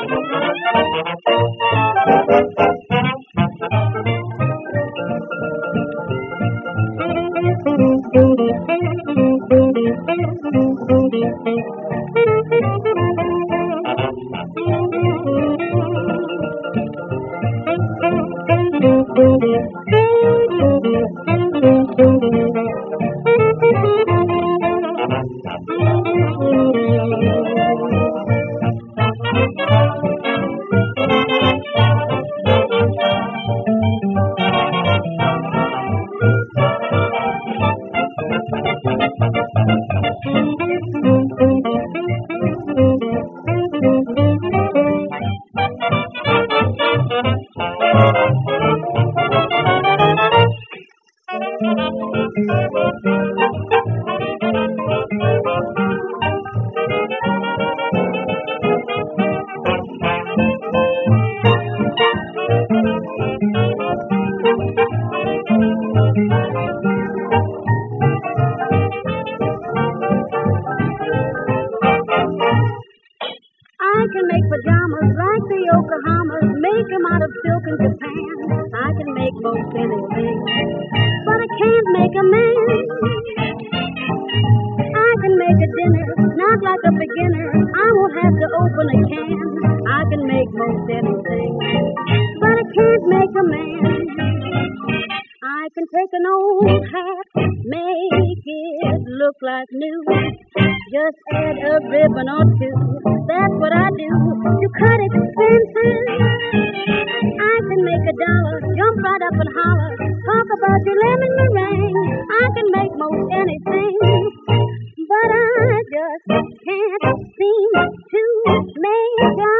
I can make pajamas like the Yokohamas, make 'em out of silk in Japan. I can make most anything, but I can't make a man. I can make a dinner, not like a beginner. I won't have to open a can. I can make most anything, but I can't make a man. I can take an old hat, make it look like new. Just add a ribbon or two. That's what I do. You cut expenses. I can make $1, jump right up and holler. Talk about your lemon meringue. I can make most anything, but I just can't seem to make a